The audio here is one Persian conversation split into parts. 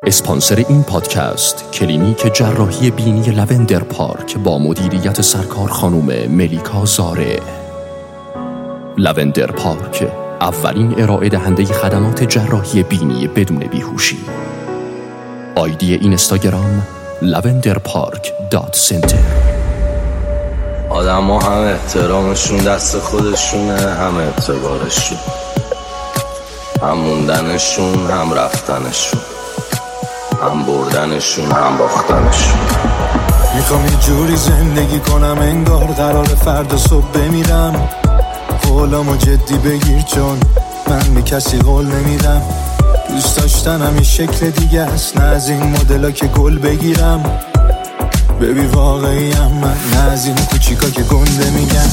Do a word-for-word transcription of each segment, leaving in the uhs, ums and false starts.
اسپانسر این پادکست کلینیک جراحی بینی لوندر پارک با مدیریت سرکار خانم ملیکا زاره. لوندر پارک، اولین ارائه دهنده خدمات جراحی بینی بدون بیهوشی. آیدی اینستاگرام لوندر پارک دات سنتر. آدم ها هم احترامشون دست خودشونه، هم اعتبارشون، هم موندنشون هم رفتنشون، هم بردنشون هم باختنشون. میخوام یه جوری زندگی کنم انگار قرار فردا صبح بمیرم. قولامو جدی بگیر چون من به کسی قول نمیدم. دوست داشتنم یه شکل دیگه است، نه از این مدلا که گل بگیرم. ببی واقعیم من، نه از این کوچیکا که گنده میگن.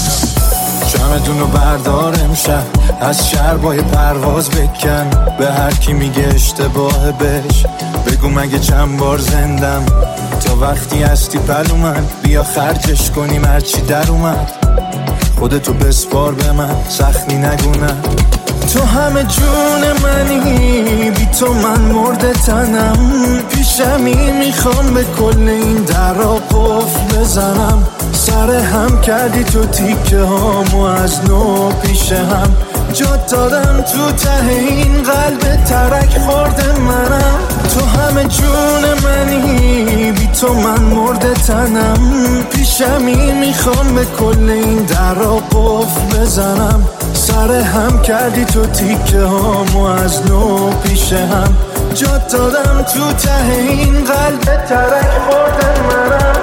شمدونو بردار امشب، از شربای پرواز بکن. به هر کی میگه اشتباه بش بگو مگه چند بار زندم. تا وقتی هستی پلو من، بیا خرجش کنیم هرچی در اومد. خودتو بسپار به من، سختی نگونم. تو همه جون منی، بی تو من مرده تنم. پیشمی میخوام به کل این درا قفل بزنم. سر هم کردی تو تیکه هامو از نو پیش هم. جا دادم تو ته این قلب ترک خورده منم. تو همه جون منی، بی تو من مرده تنم. پیشمی میخوام به کل این درا قفل بزنم. سر هم کردی تو تیکه هامو از نو پیش هم. جا دادم تو ته این قلب ترک خورده منم.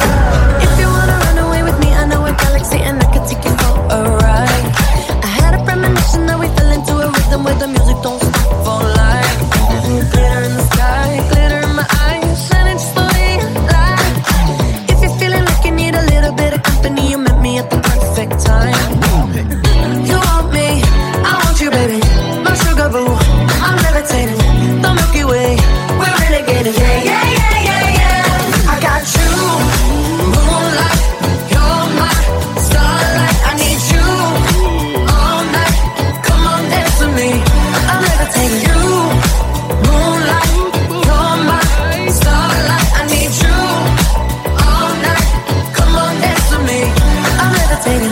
If you wanna run away with me, I know a galaxy and I can take you for a ride. I had a premonition that we fell into a rhythm where the music don't stop for life. Glitter in the sky, glitter in my eyes, shining just the way you like. If you're feeling like you need a little bit of company, you met me at the perfect time. You want me, I want you, baby. My sugar boo, I'm levitating. The Milky Way, we're renegading. Yeah, yeah, yeah, yeah, yeah. I got you, moonlight. You're my starlight. I need you all night. Come on, dance with me. I'm levitating. You, moonlight. You're my starlight. I need you all night. Come on, dance with me. I'm levitating.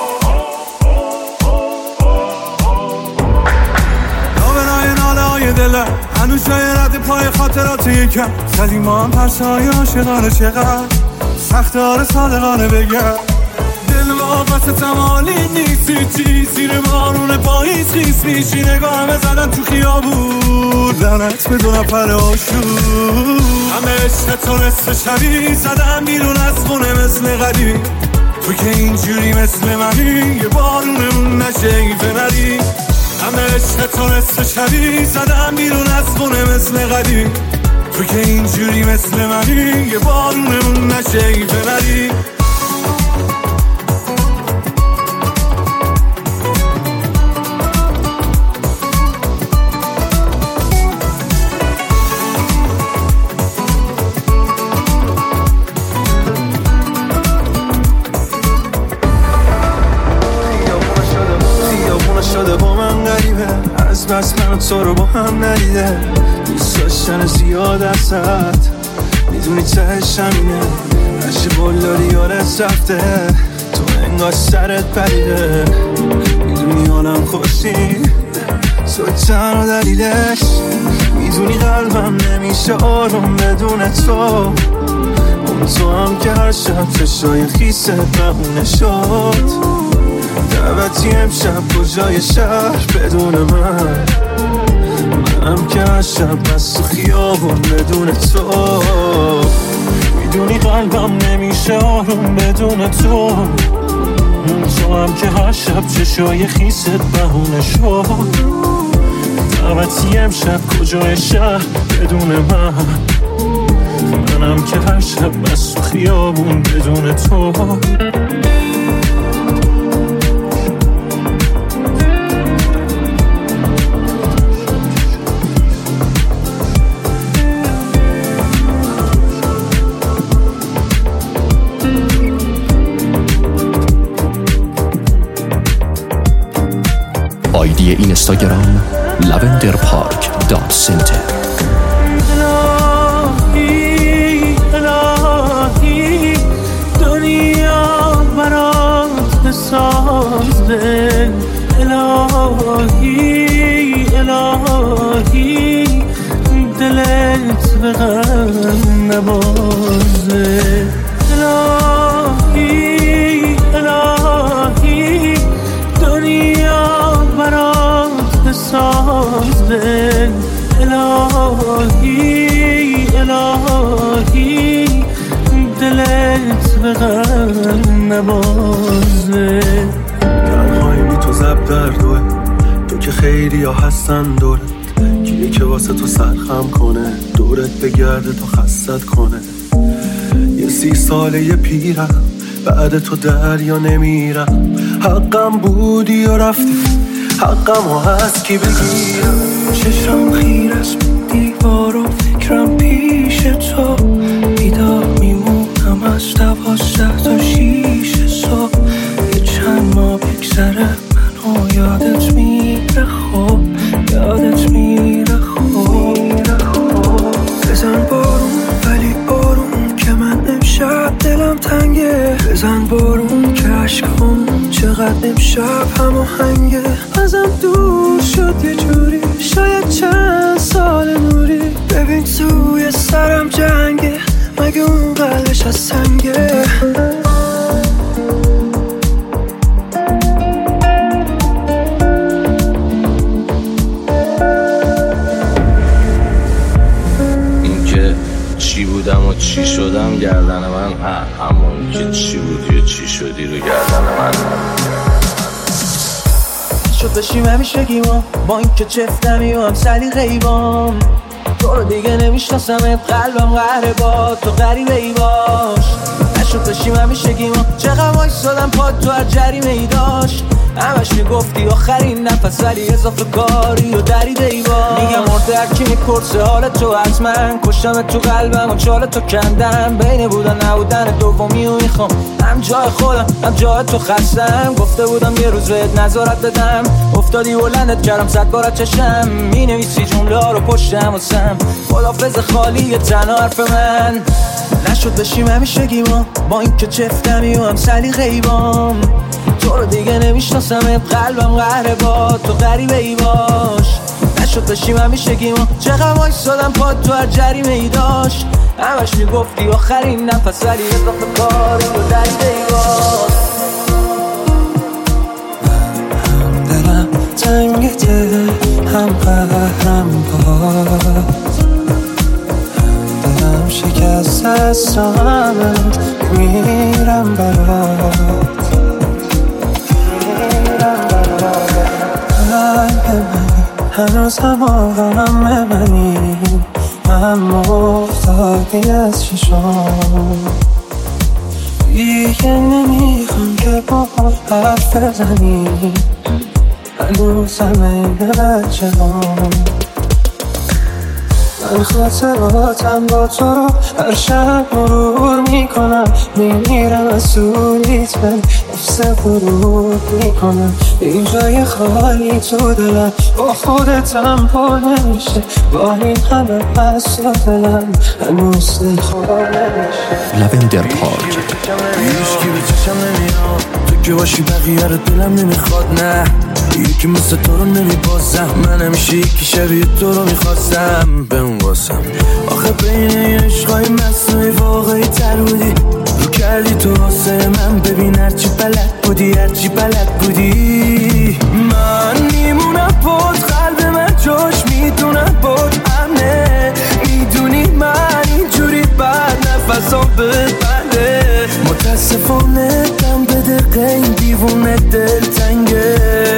دلم هنوز جای رد پای خاطرات یکم. زدیم ما هم پرسای عاشقانه چقدر سخت آره صادقانه بگم. دل واقعت تمالی نیستی چی، زیر بارون پاییز خیس میشی. نگاه همه زدن تو خیابون، لعنت به دو نفر آشون. همه عشق تو نصف شبی زدن بیرون از خونه مثل قدیمی. تو که اینجوری مثل منی، یه بارونمون نشه این فنری. همه عشق تو نصف شبی زدم بیرون از خونه مثل قدیمی. تو که اینجوری مثل منی، یه بارونمون نشه این فنری. از بس من و تو رو با هم ندیده. دوست داشتن زیاد ازت، میدونی تهش همینه. هرچی بلداری یادت رفته، تو انگار سرت پریده. میدونی حالم خوشی، تو تنها دلیلش. میدونی قلبم نمیشه آروم بدون تو. اون تو هم که هر شب چشای خیست بهونه شد. دعوتی امشب کجای شهر بدون من. منم که هر شب بس تو خیابون بدون تو. میدونی قلبم نمیشه آروم بدون تو. تو هم که هر شب چشای خیست بهونه شد. دعوتی امشب کجای شهر بدون من. منم که هر شب بس تو خیابون بدون تو. آیدی اینستاگرام لوندر پارک دات سنتر. خیلی ها هستن دورت، کیه که واسه تو سرخم کنه، دورت بگرده تو خستت کنه. یه سی ساله یه پیرم، بعد تو دریا نمیرم. حقم بودی و رفتی، حقم ها هست کی بگیرم. چشم خیر از دیوار و فکرم پیش تو، بیدار میمونم از دوازده تا شیش صبح. یه چند ماه بگذره منو یادت میره، خوب یادت میره، خوب بزن بارون ولی بارون که من امشب دلم تنگه. بزن بارون که عشقم چقدر امشب هماهنگه. ازم دور شد یه جوری، شاید چند سال نوری. ببین توی سرم جنگه، مگه اون قلبش از سنگه. چی بودم و چی شدم گردن من، همون که چی بودی و چی شدی رو گردن من. شد بشیم همیشگیمم با این که چفتمی و هم سلیقه ایوام. تو رو دیگه نمیشناسمت، قلبم قهره با تو غریبه ای باش. نشد بشیم همیشگیمم، چقدر وایسادم پاد تو هر جریمه ای داشت. همش میگفتی آخرین نفس ولی اضافه کاری و دریده ای با. میگم مرده هرکی میپرسه حال تو، حتما کشتم تو قلبم و چال تو کندم. بین بودن نبودن دومی و میخوام هم جای خودم هم جای تو خستم. گفته بودم یه روز بهت نظارت بدم، افتادی بلندت کردم صد بار چشم. مینویسی جمله ها رو پشتم واسم، خدافظ خالی تنها حرف من. نشد بشیم همیشگیمم با این که چفتمی و هم سلیقه ایوام. تو رو دیگه نمیشناسمت، قلبم قهره با تو غریبه ای باش. نشد بشیم همیشگیمم، چقدر وایسادم پاد تو هر جریمه ای داشت. همش میگفتی آخرین نفس ولی اضافه کاری و دریده ای باش. هم دلم تنگته هم قهرم باز، هم دلم شکست از همت میرم برات. هنوز هم آقام منی، من مفتادی از ششم. دیگه نمیخوام که با حرف بزنی، هنوز همه بچه هم. من خاطراتم با تو رو هر شب مرور میکنم. میمیرم از سولیت من نفس فرود میکنم. این جای خالی تو دلم با خودتم پر نمیشه. با این همه پس و دلم هنوز دل خور نمیشه. لوندر پارک. هیچکی به چشم نمیاد، تو که باشی بقیه رو دلم نمیخواد. نه یکی مثل تو رو نمیبازم، من همیشه یکی شبیه تو رو میخواستم. به اون واسم آخه بین عشقای مصنوعی واقعی تر بودی. رو کردی تو واسه من، ببین هرچی بلد بودی هرچی بلد بودی. من میمونم بود، قلب من جاش میدونم بود امنه. میدونی من اینجوری بعد نفسام ببنده. متاسفانه دم به دقیقه این دیوونه دل تنگه.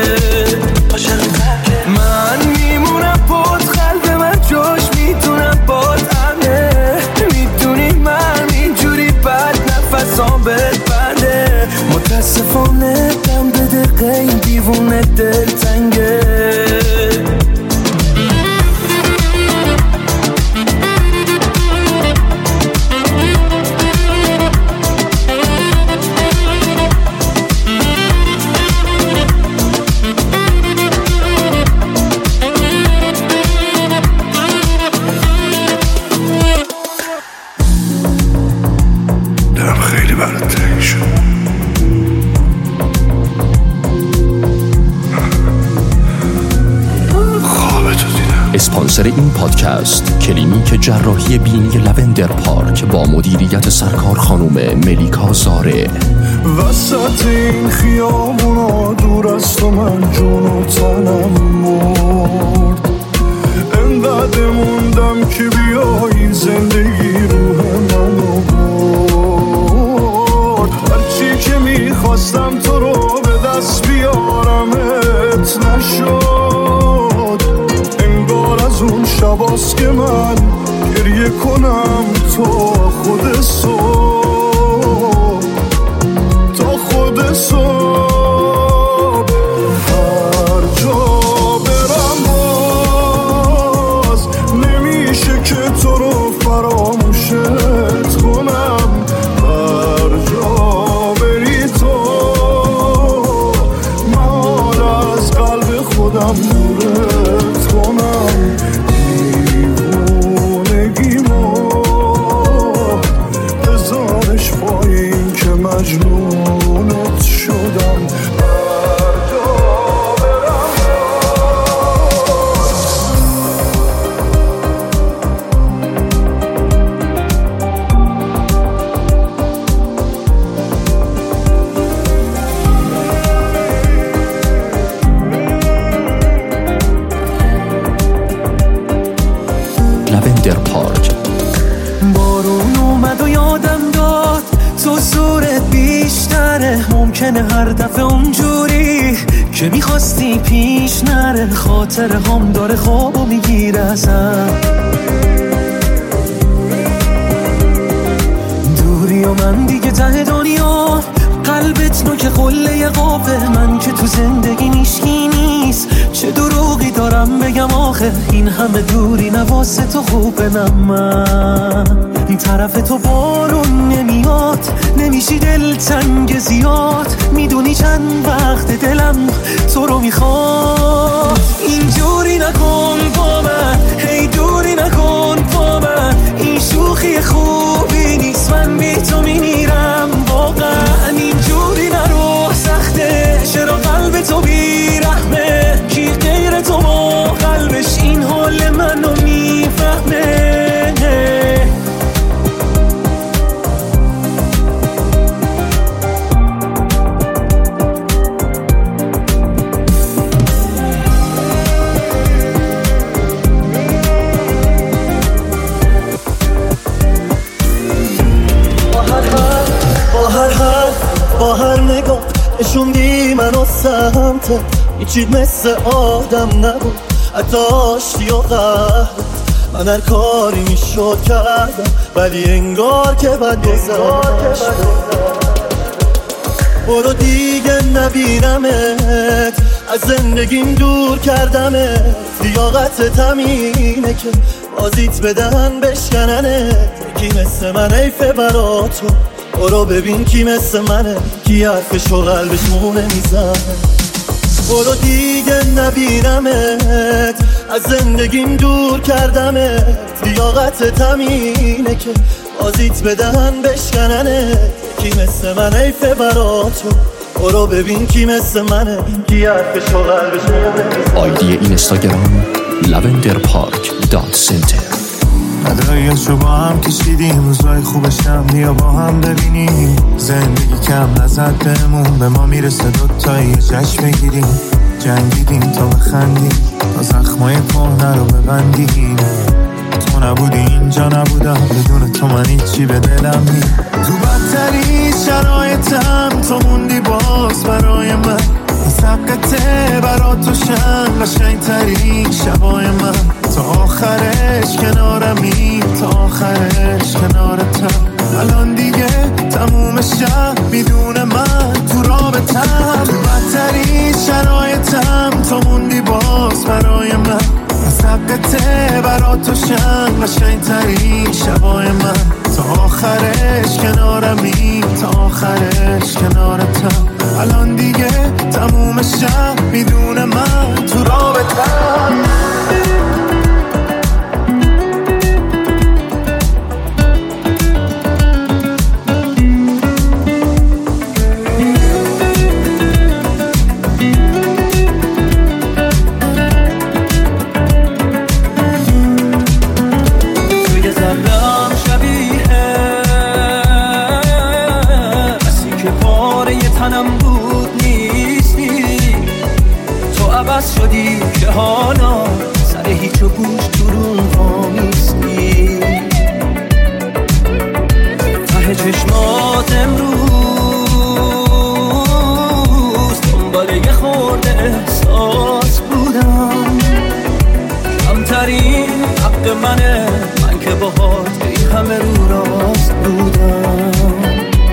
من میمونم بود، قلب من جاش میدونم بود امنه. میدونی من اینجوری بعد نفسام ببنده. متاسفانه دم به دقیقه این دیوونه دل تنگه. اسپانسر این پادکست کلینیک جراحی بینی لوندر پارک با مدیریت سرکار خانم ملیکا زاره. وسط این خیابونا دور از تو من جون و تنم مرد. انقدر موندم که بیایی زندگی روح منو برد. هرچی که میخواستم تو رو به دست بیارمت نشد. شباست که من گریه کنم تا خود صبح، تا خود صبح. هر جا برم باز نمیشه که تو رو فراموشت کنم. هر جا بری تو من از قلب خودم دورت کنم. دیوونگیمو بذارش پایین که مجنونت شدم. هر جا برم لوندر پارک. بارون اومد و یادم داد تو زورت بیشتره، ممکنه هر دفعه اونجوری که میخواستی پیش نره. خاطر هم داره خوابو میگیره ازم، دوری و من دیگه ته دنیا. قلبت نوک قله قابه، من که تو زندگی نیشکی نیست. چه دروغی دارم بگم آخه، این همه دوری نواسه تو خوبه. نه من طرف تو بارون نمیاد، نمیشی دلتنگ زیاد. میدونی چند وقت دلم تو رو میخواد. اینجوری نکن با من، هی دوری نکن با من. این شوخی خوبی نیست، من بی تو میمیرم واقعا. اینجوری نرو سخته، چرا قلب تو بیرحمه؟ کی غیر تو با قلبش این حال منو میفهمه؟ با هر نگاه نشوندی منو سمتت، هیچی مثل آدم نبود حتی آشتی و قهرت. من هر کاری میشد کردم ولی انگار که بد گذشت. برو دیگه نبینمت، از زندگیم دور کردمت. لیاقتت همینه که بازیت بدن بشکننت. یکی مثل من حیفه برا تو، برو ببین کی مثل منه، کی حرفش و قلبش مونه میزنه. برو دیگه نبینمت، از زندگیم دور کردمت. لیاقتت همینه که بازیت بدن بشکننت. کی مثل من حیفه برا تو، برو ببین کی مثل منه، کی حرفش و قلبش مونه میزنه. آیدی اینستاگرام لوندر پارک دات سنتر. مدرایش رو با هم کشیدیم، روزای خوبشم بیا با هم ببینیم. زندگی کم نزد بهمون، به ما میرسه دوتایی جشن بگیریم. جنگیدیم تا بخندیم، تا زخمای کهنه رو ببندیم. تو نبودی اینجا نبودم، بدون تو من هیچی به دلم نی. تو بدترین شرایطم تو موندی باز برای من. سقته برا تو شن قشنگ ترین شبای من. تا آخرش کنارمی، تا آخرش کنارتم. الان دیگه تموم شب میدونه من تو رابطم. تو بدترین شرایطم تو موندی باز برای من. سقته برا تو شن قشنگ ترین شبای من. تا آخرش کنارمی، تا آخرش کنارتم. الان دیگه تموم شب میدونه من تو رابطم. شدی که حالا سر هیچ و حق منه، من که باهات این همه رو راست بودم.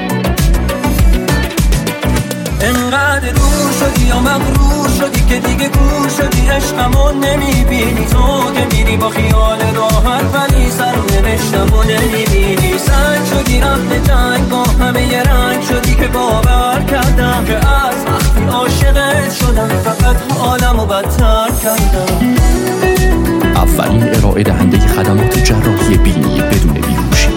انقدر دور شدی یا مغرور شدی که دیگه گور شدی، عشقمو نمیبینی. تو که میری با خیال راحت ولی سر نوشتمو نمیبینی. سنگ شدی رفت جنگ با همه یه رنگ شدی که باور کردم که از وقتی عاشقت شدم فقط حالمو بدتر کردم. اولین ارائه دهنده خدمات جراحی بینی بدون بیهوشی.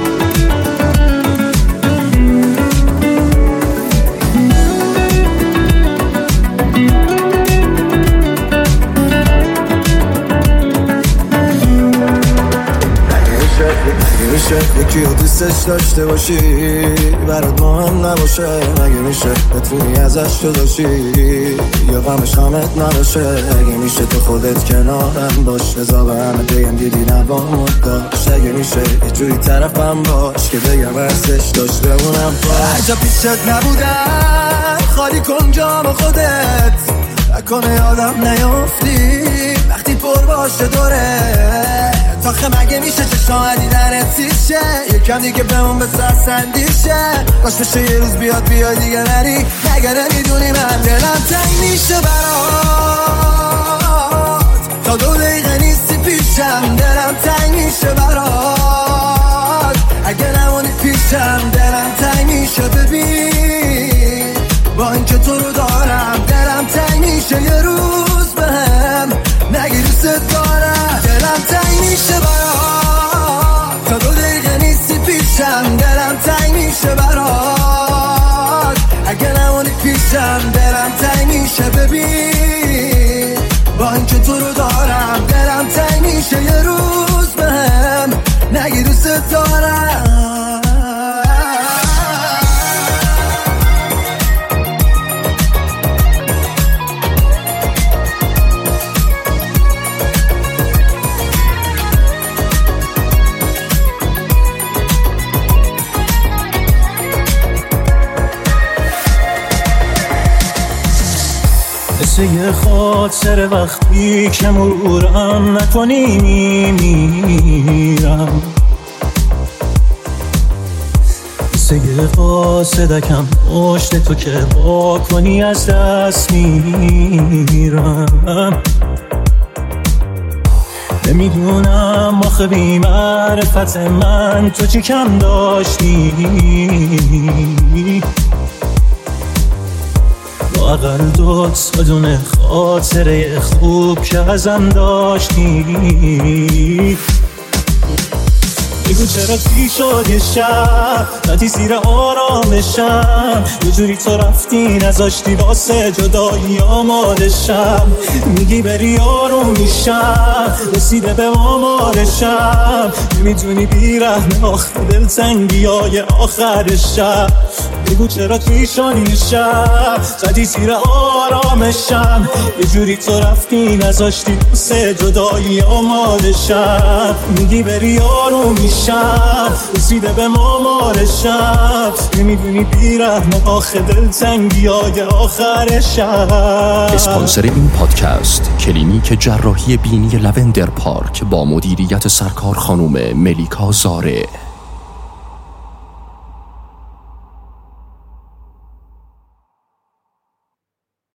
میشه یکی رو دوستش داشته باشی برات مهم نباشه، مگه میشه بتونی ازش جداشی یا غمش غمت نباشه؟ اگه میشه تو خودت کنارم باش، رضا به همه بگم دیدی نبامت داشت. اگه میشه یه جوری طرفم باش که بگم ارزش داشت بمونم باش. هر جا پیشت نبودم خالی کن جام خودت، نکنه آدم نیافتی وقتی پر باشه دوره. تاخه مگه میشه چشام دیدنت سیشه، یکم دیگه بمون به ساس اندیشه. باش بشه یه روز بیاد بیاد دیگه نری، مگه نمیدونی من دلم تنگ میشه برات تا دو دقیقه نیستی پیشم. دلم تنگ میشه برات اگه نمونی پیشم. دلم تنگ میشه ببین با اینکه تو رو دارم. دلم تنگ میشه یه روز بهم نگی دوست دارم. دلم تنگ میشه برات تا دو دقیقه نیستی پیشم. دلم تنگ میشه برات اگه نمونی پیشم. دلم تنگ میشه ببین با اینکه تو رو دارم. دلم تنگ میشه یه روز بهم نگی دوست دارم. مثل یه خاطر وقتی که مرورم نکنی میمیرم، مثل یه قاصدکم پشت تو که با کنی از دست میرم. نمیدونم آخه بی معرفت من تو چی کم داشتی، اقل دوت بدون خاطره خوب که ازم داشتی. بگو چرا چی شد یه شب ندی زیر آرامشم، یه جوری تو رفتی نذاشتی واسه جدایی آمادشم. میگی بری آروم میشم رسیده به آمارشم، نمیدونی بیرحم آخر دلتنگی های آخر شب. بگو چرا توی شانی شب زدی زیر آرامشم، یه جوری تو رفتی نذاشتی واسه جدایی آمادشم. میگی بری آروم میشم رسیده به مامارشم، نمیدونی بیرحم آخه دلتنگی های آخر شب. اسپانسر این پادکست کلینیک جراحی بینی لوندر پارک با مدیریت سرکار خانم ملیکا زاره.